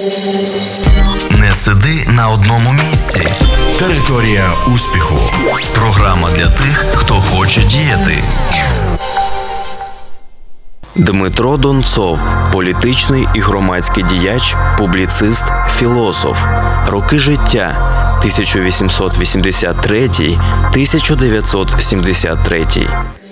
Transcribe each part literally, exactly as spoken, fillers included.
Не сиди на одному місці. Територія успіху. Програма для тих, хто хоче діяти. Дмитро Донцов – політичний і громадський діяч, публіцист, філософ. Роки життя – тисяча вісімсот вісімдесят третій - тисяча дев'ятсот сімдесят третій.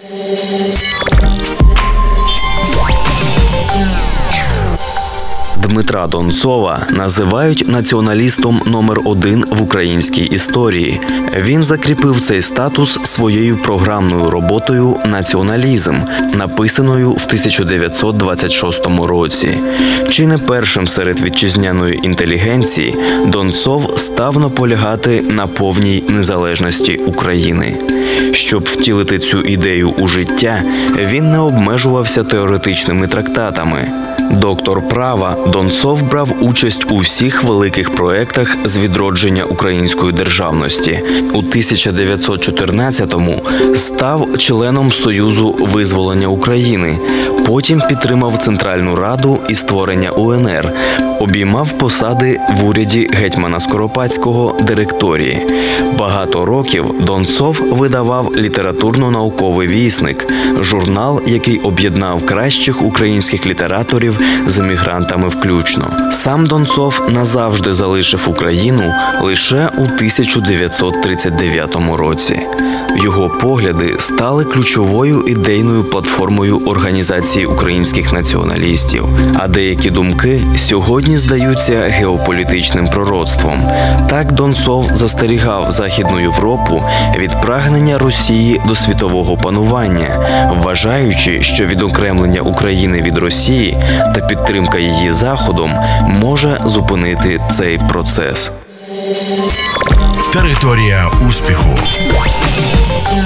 Дмитра Донцова називають націоналістом номер один в українській історії. Він закріпив цей статус своєю програмною роботою «Націоналізм», написаною в тисяча дев'ятсот двадцять шостому році. Чи не першим серед вітчизняної інтелігенції Донцов став наполягати на повній незалежності України. Щоб втілити цю ідею у життя, він не обмежувався теоретичними трактатами. Доктор права, Донцов брав участь у всіх великих проектах з відродження української державності. У тисяча дев'ятсот чотирнадцятому став членом Союзу визволення України, потім підтримав Центральну Раду і створення У Ен Ер, обіймав посади в уряді гетьмана Скоропадського, директорії. Багато років Донцов видавав літературно-науковий вісник, журнал, який об'єднав кращих українських літераторів з емігрантами включно. Сам Донцов назавжди залишив Україну лише у тисяча дев'ятсот тридцять дев'ятому році. Його погляди стали ключовою ідейною платформою Організації українських націоналістів, а деякі думки сьогодні здаються геополітичним пророцтвом. Так Донцов застерігав Західну Європу від прагнення Росії до світового панування, вважаючи, що відокремлення України від Росії та підтримка її Заходом може зупинити цей процес. Територія успіху.